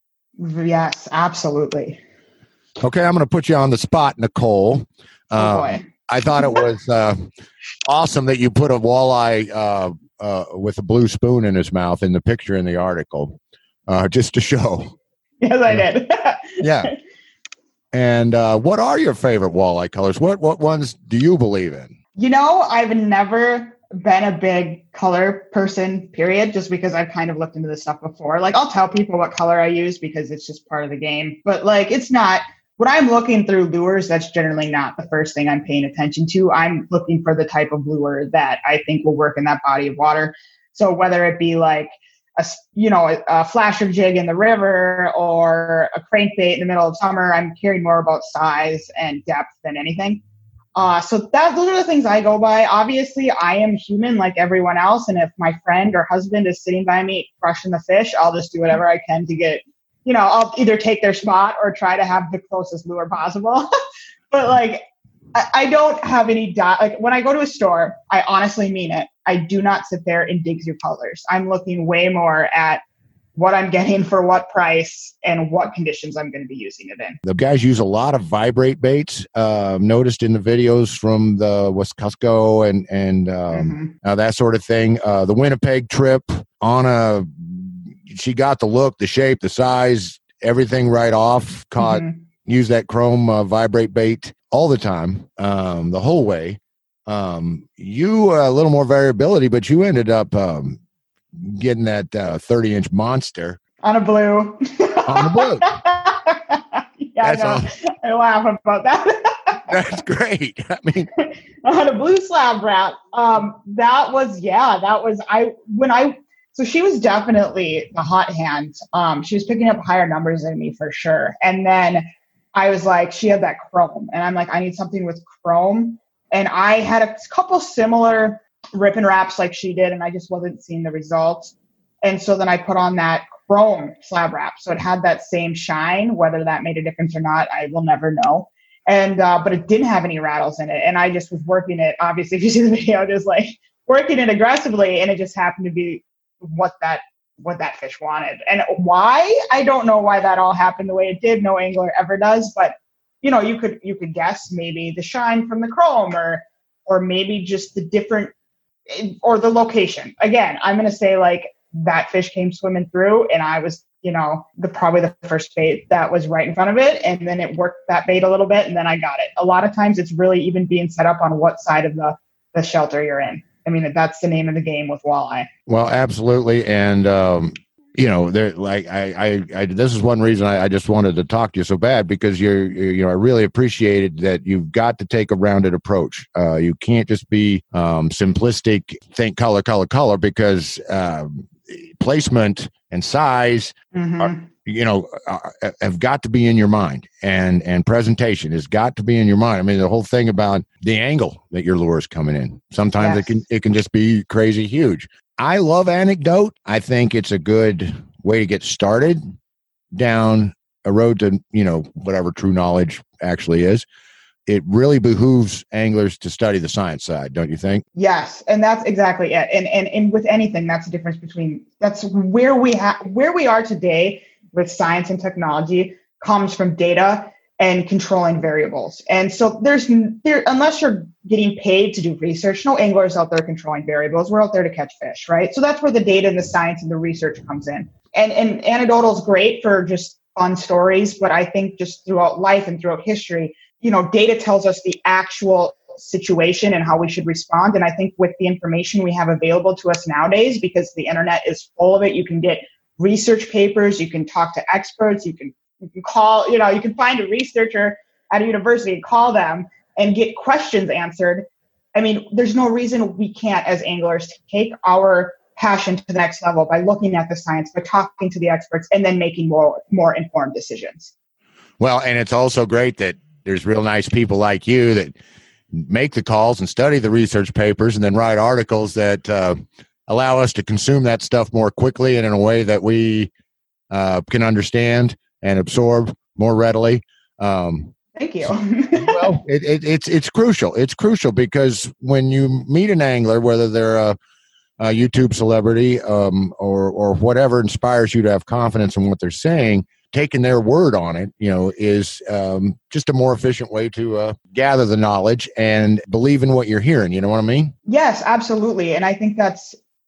Yes, absolutely. Okay. I'm going to put you on the spot, Nicole. Oh, boy. Um, I thought it was uh, awesome that you put a walleye uh, uh, with a blue spoon in his mouth in the picture in the article, uh, just to show. Yes, I did. Yeah. And uh, what are your favorite walleye colors? What what ones do you believe in? You know, I've never been a big color person, period, just because I've kind of looked into this stuff before. Like, I'll tell people what color I use because it's just part of the game. But like, it's not, when I'm looking through lures, that's generally not the first thing I'm paying attention to. I'm looking for the type of lure that I think will work in that body of water. So whether it be like a, you know, a, a flasher jig in the river or a crankbait in the middle of summer, I'm caring more about size and depth than anything. Uh, so that those are the things I go by. Obviously, I am human like everyone else. And if my friend or husband is sitting by me crushing the fish, I'll just do whatever I can to get, you know, I'll either take their spot or try to have the closest lure possible. But like, I, I don't have any, di- like when I go to a store, I honestly mean it. I do not sit there and dig through colors. I'm looking way more at what I'm getting for what price and what conditions I'm going to be using it in. The guys use a lot of vibrate baits. Uh, noticed in the videos from the Wescusco and and um, mm-hmm. uh, that sort of thing. Uh, the Winnipeg trip, Anna, she got the look, the shape, the size, everything right off. Caught, mm-hmm. used that chrome uh, vibrate bait all the time, um, the whole way. Um, you uh, a little more variability, but you ended up. Um, getting that uh, thirty inch monster on a blue on the blue. Yeah, That's I, know. I laugh about that. That's great. I mean, on a blue slab rat. Um, that was, yeah, that was, I, when I, so she was definitely the hot hand. Um, she was picking up higher numbers than me for sure. And then I was like, she had that chrome and I'm like, I need something with chrome. And I had a couple similar rip and wraps like she did, and I just wasn't seeing the results. And so then I put on that chrome slab wrap. So it had that same shine. Whether that made a difference or not, I will never know. And, uh, but it didn't have any rattles in it. And I just was working it, obviously, if you see the video, just like working it aggressively. And it just happened to be what that, what that fish wanted. And why? I don't know why that all happened the way it did. No angler ever does, but you know, you could, you could guess maybe the shine from the chrome or, or maybe just the different, or the location. Again, I'm going to say like that fish came swimming through and I was, you know, the probably the first bait that was right in front of it. And then it worked that bait a little bit and then I got it. A lot of times it's really even being set up on what side of the, the shelter you're in. I mean, that's the name of the game with walleye. Well, absolutely. And, um, you know, there like I, I, I, this is one reason I, I just wanted to talk to you so bad because you're, you're, you know, I really appreciated that you've got to take a rounded approach. Uh, you can't just be um, simplistic, think color, color, color, because um, placement and size, mm-hmm. are, you know, are, have got to be in your mind, and and presentation has got to be in your mind. I mean, the whole thing about the angle that your lure is coming in. Sometimes yes. it can it can just be crazy huge. I love anecdote. I think it's a good way to get started down a road to, you know, whatever true knowledge actually is. It really behooves anglers to study the science side, don't you think? Yes, and that's exactly it. And and and with anything, that's the difference between that's where we have where we are today with science and technology comes from data and controlling variables. And so there's there unless you're getting paid to do research, no anglers out there controlling variables. We're out there to catch fish, right? So that's where the data and the science and the research comes in. And and anecdotal is great for just fun stories, but I think just throughout life and throughout history, you know, data tells us the actual situation and how we should respond. And I think with the information we have available to us nowadays, because the internet is full of it, you can get research papers, you can talk to experts, you can You can call, you know, you can find a researcher at a university, call them and get questions answered. I mean, there's no reason we can't, as anglers, take our passion to the next level by looking at the science, by talking to the experts, and then making more, more informed decisions. Well, and it's also great that there's real nice people like you that make the calls and study the research papers and then write articles that uh, allow us to consume that stuff more quickly and in a way that we uh, can understand and absorb more readily. Um, Thank you. well, it, it, it's it's crucial. It's crucial because when you meet an angler, whether they're a, a YouTube celebrity um, or or whatever inspires you to have confidence in what they're saying, taking their word on it, you know, is um, just a more efficient way to uh, gather the knowledge and believe in what you're hearing. You know what I mean? Yes, absolutely. And I think that's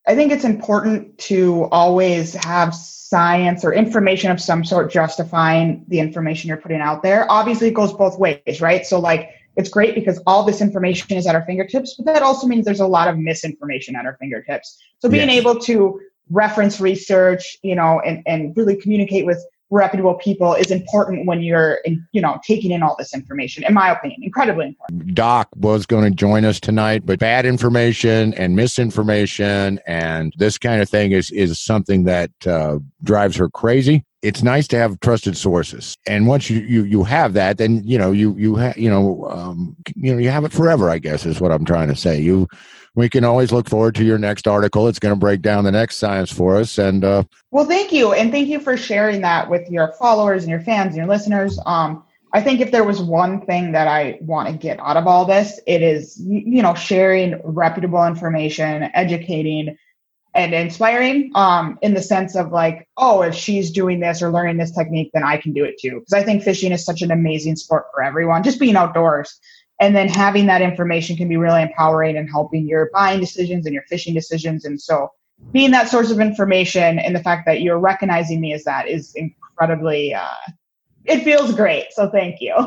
I think it's important to always have science or information of some sort justifying the information you're putting out there. Obviously, it goes both ways, right? So like, it's great because all this information is at our fingertips, but that also means there's a lot of misinformation at our fingertips. So being yes. able to reference research, you know, and, and really communicate with reputable people is important when you're, in, you know, taking in all this information, in my opinion, incredibly important. Doc was going to join us tonight, but bad information and misinformation and this kind of thing is, is something that uh, drives her crazy. It's nice to have trusted sources. And once you, you, you have that, then, you know, you, you have, you know, um, you know, you have it forever, I guess is what I'm trying to say. You, we can always look forward to your next article. It's going to break down the next science for us. And, uh, well, thank you. And thank you for sharing that with your followers and your fans and your listeners. Um, I think if there was one thing that I want to get out of all this, it is, you know, sharing reputable information, educating, and inspiring um, in the sense of like, oh, if she's doing this or learning this technique, then I can do it too. Because I think fishing is such an amazing sport for everyone, just being outdoors. And then having that information can be really empowering and helping your buying decisions and your fishing decisions. And so being that source of information and the fact that you're recognizing me as that is incredibly, uh, it feels great. So thank you.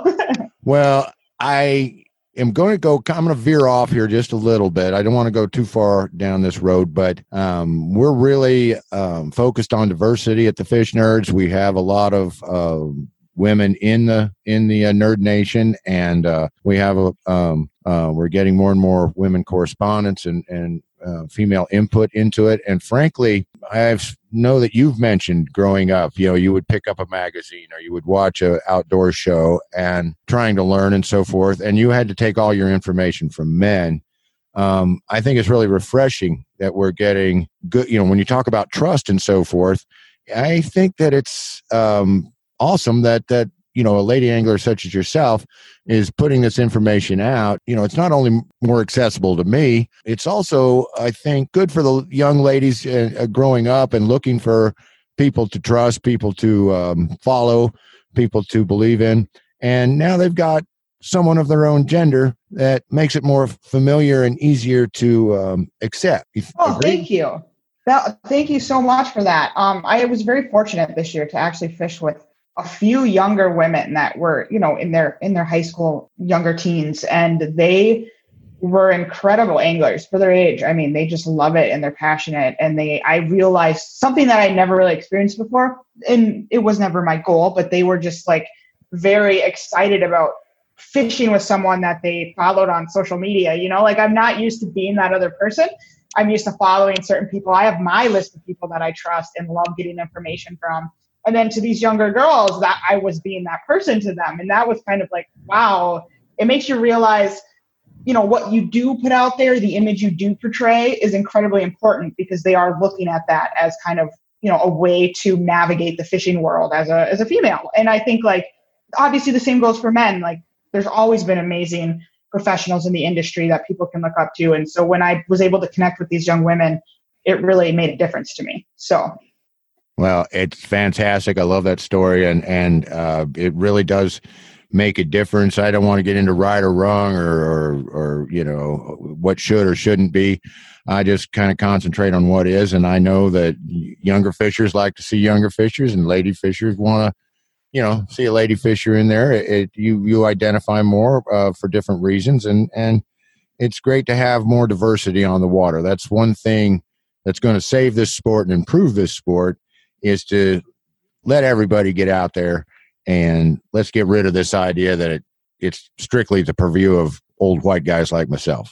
Well, I am going to go, I'm going to veer off here just a little bit. I don't want to go too far down this road, but um, we're really um, focused on diversity at the Fish Nerds. We have a lot of uh, women in the in the uh, Nerd Nation, and uh, we have a um, uh, we're getting more and more women correspondents and and uh, female input into it. And frankly, I know that you've mentioned growing up, you know, you would pick up a magazine or you would watch a outdoor show and trying to learn and so forth, and you had to take all your information from men. Um, I think it's really refreshing that we're getting good. You know, when you talk about trust and so forth, I think that it's um, awesome that that you know a lady angler such as yourself is putting this information out. You know, it's not only more accessible to me, it's also, I think, good for the young ladies uh, growing up and looking for people to trust, people to um, follow, people to believe in. And now they've got someone of their own gender that makes it more familiar and easier to um, accept. Oh, agree? Thank you. That, thank you so much for that. Um, I was very fortunate this year to actually fish with a few younger women that were, you know, in their in their high school, younger teens, and they were incredible anglers for their age. I mean, they just love it and they're passionate. And they, I realized something that I never really experienced before, and it was never my goal, but they were just like very excited about fishing with someone that they followed on social media. You know, like I'm not used to being that other person. I'm used to following certain people. I have my list of people that I trust and love getting information from. And then to these younger girls, that I was being that person to them. And that was kind of like, wow, it makes you realize, you know, what you do put out there, the image you do portray is incredibly important because they are looking at that as kind of, you know, a way to navigate the fishing world as a, as a female. And I think like, obviously the same goes for men. Like there's always been amazing professionals in the industry that people can look up to. And so when I was able to connect with these young women, it really made a difference to me. So. Well, it's fantastic. I love that story, and and uh, it really does make a difference. I don't want to get into right or wrong or, or, or you know, what should or shouldn't be. I just kind of concentrate on what is, and I know that younger fishers like to see younger fishers, and lady fishers want to, you know, see a lady fisher in there. It, you you identify more uh, for different reasons, and and it's great to have more diversity on the water. That's one thing that's going to save this sport and improve this sport, is to let everybody get out there and let's get rid of this idea that it, it's strictly the purview of old white guys like myself.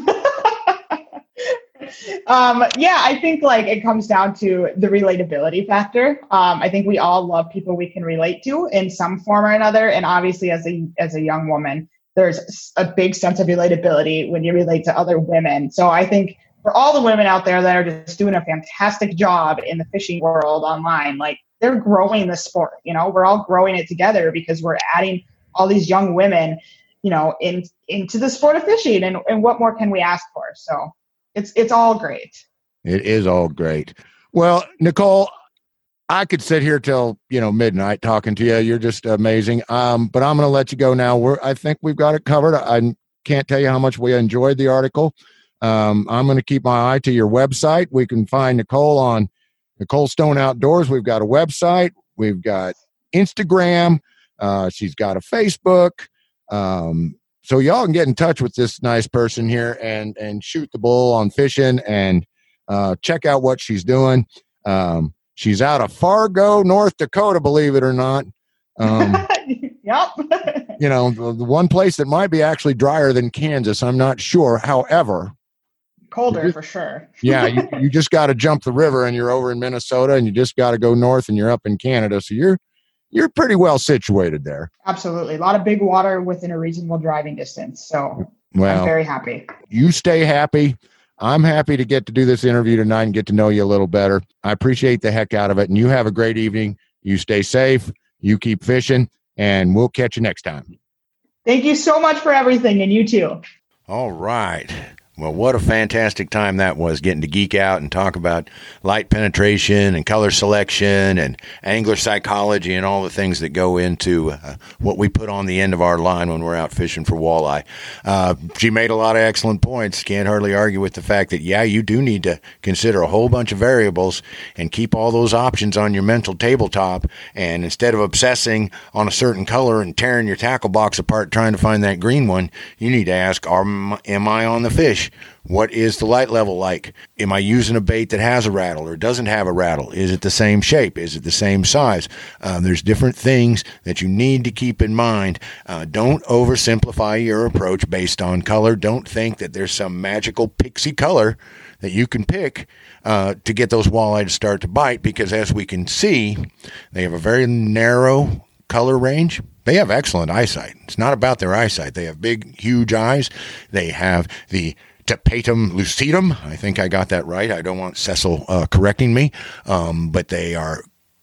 um, yeah, I think like it comes down to the relatability factor. Um, I think we all love people we can relate to in some form or another. And obviously as a, as a young woman, there's a big sense of relatability when you relate to other women. So I think for all the women out there that are just doing a fantastic job in the fishing world online, like they're growing the sport, you know, we're all growing it together because we're adding all these young women, you know, in, into the sport of fishing, and, and what more can we ask for? So it's, it's all great. It is all great. Well, Nicole, I could sit here till, you know, midnight talking to you. You're just amazing. Um, but I'm going to let you go now. We're, I think we've got it covered. I can't tell you how much we enjoyed the article. Um, I'm going to keep my eye to your website. We can find Nicole on Nicole Stone Outdoors. We've got a website. We've got Instagram. Uh, she's got a Facebook. Um, so y'all can get in touch with this nice person here and and shoot the bull on fishing and uh, check out what she's doing. Um, she's out of Fargo, North Dakota, believe it or not. Um, yep. You know, the, the one place that might be actually drier than Kansas. I'm not sure. However, colder for sure. yeah, you, you just got to jump the river and you're over in Minnesota, and you just got to go north and you're up in Canada. So you're you're pretty well situated there. Absolutely. A lot of big water within a reasonable driving distance. So well, I'm very happy. You stay happy. I'm happy to get to do this interview tonight and get to know you a little better. I appreciate the heck out of it. And you have a great evening. You stay safe. You keep fishing, and we'll catch you next time. Thank you so much for everything, and you too. All right. Well, what a fantastic time that was, getting to geek out and talk about light penetration and color selection and angler psychology and all the things that go into uh, what we put on the end of our line when we're out fishing for walleye. Uh, she made a lot of excellent points. Can't hardly argue with the fact that, yeah, you do need to consider a whole bunch of variables and keep all those options on your mental tabletop. And instead of obsessing on a certain color and tearing your tackle box apart trying to find that green one, you need to ask, am, am I on the fish? What is the light level like? Am I using a bait that has a rattle or doesn't have a rattle? Is it the same shape? Is it the same size? Uh, there's different things that you need to keep in mind. Uh, don't oversimplify your approach based on color. Don't think that there's some magical pixie color that you can pick uh, to get those walleye to start to bite, because as we can see, they have a very narrow color range. They have excellent eyesight. It's not about their eyesight. They have big, huge eyes. They have the tapetum lucidum. I think I got that right. I don't want Cecil uh, correcting me, um, but they are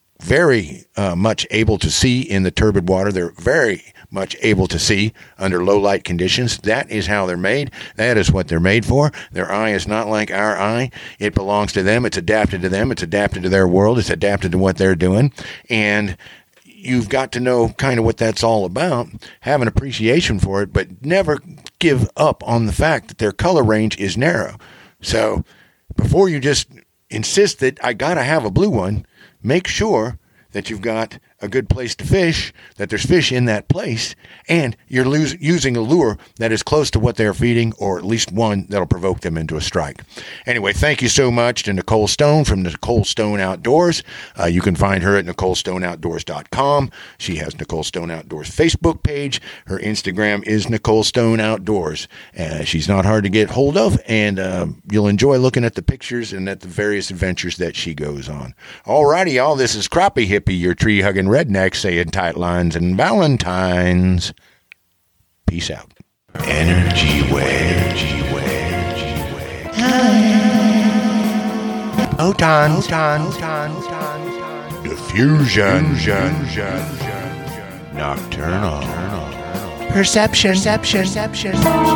very uh, much able to see in the turbid water. They're very much able to see under low light conditions. That is how they're made. That is what they're made for. Their eye is not like our eye. It belongs to them. It's adapted to them. It's adapted to their world. It's adapted to what they're doing. And you've got to know kind of what that's all about, have an appreciation for it, but never give up on the fact that their color range is narrow. So before you just insist that I got to have a blue one, make sure that you've got a good place to fish, that there's fish in that place, and you're lose, using a lure that is close to what they're feeding, or at least one that'll provoke them into a strike. Anyway, thank you so much to Nicole Stone from Nicole Stone Outdoors. Uh, you can find her at nicole stone outdoors dot com. She has Nicole Stone Outdoors Facebook page. Her Instagram is Nicole Stone Outdoors. Uh, she's not hard to get hold of, and uh, you'll enjoy looking at the pictures and at the various adventures that she goes on. All righty, y'all. This is Crappie Hippie, your tree-hugging redneck, saying tight lines and Valentines. Peace out. Energy Wedge. Energy Wedge. Otons. Diffusion. Nocturnal. Perception. Perception. Perception.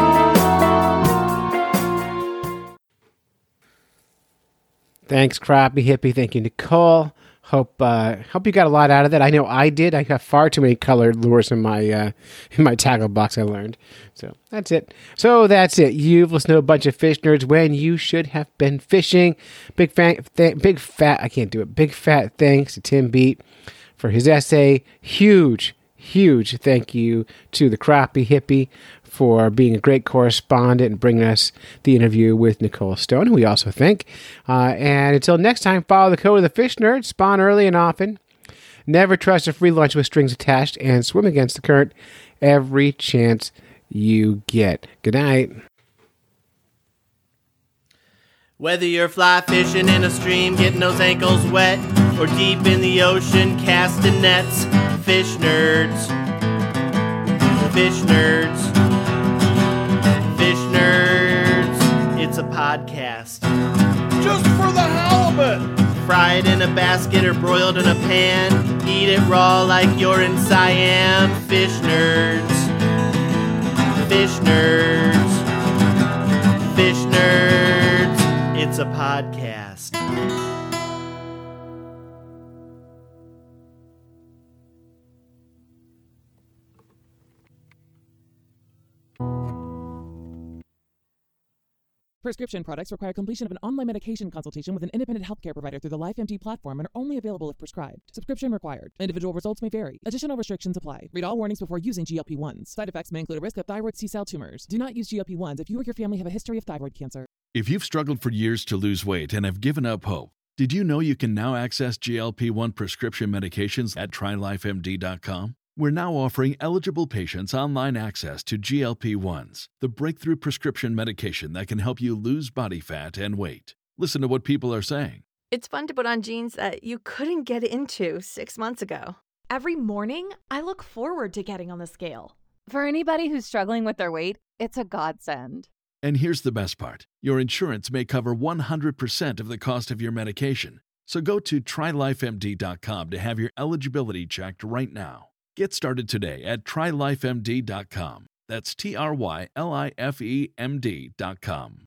Thanks, Crappie Hippie. Thank you, Nicole. Hope uh, hope you got a lot out of that. I know I did. I got far too many colored lures in my uh, in my tackle box, I learned. So that's it. So that's it. You've listened to a bunch of fish nerds when you should have been fishing. Big fan, th- big fat. I can't do it. Big fat thanks to Tim Beat for his essay. Huge, huge thank you to the Crappie Hippie for being a great correspondent and bringing us the interview with Nicole Stone, who we also thank. Uh, and until next time, follow the code of the fish nerd, spawn early and often, never trust a free lunch with strings attached, and swim against the current every chance you get. Good night. Whether you're fly fishing in a stream, getting those ankles wet, or deep in the ocean casting nets, fish nerds, fish nerds. Fish Nerds, it's a podcast. Just for the halibut. Fried in a basket or broiled in a pan. Eat it raw like you're in Siam. Fish Nerds. Fish Nerds. Fish Nerds, it's a podcast. Prescription products require completion of an online medication consultation with an independent healthcare provider through the LifeMD platform and are only available if prescribed. Subscription required. Individual results may vary. Additional restrictions apply. Read all warnings before using G L P one s. Side effects may include a risk of thyroid C-cell tumors. Do not use G L P one s if you or your family have a history of thyroid cancer. If you've struggled for years to lose weight and have given up hope, did you know you can now access G L P one prescription medications at try life M D dot com? We're now offering eligible patients online access to G L P one s, the breakthrough prescription medication that can help you lose body fat and weight. Listen to what people are saying. It's fun to put on jeans that you couldn't get into six months ago. Every morning, I look forward to getting on the scale. For anybody who's struggling with their weight, it's a godsend. And here's the best part. Your insurance may cover one hundred percent of the cost of your medication. So go to try life M D dot com to have your eligibility checked right now. Get started today at try life M D dot com. That's T R Y L I F E M D dot com.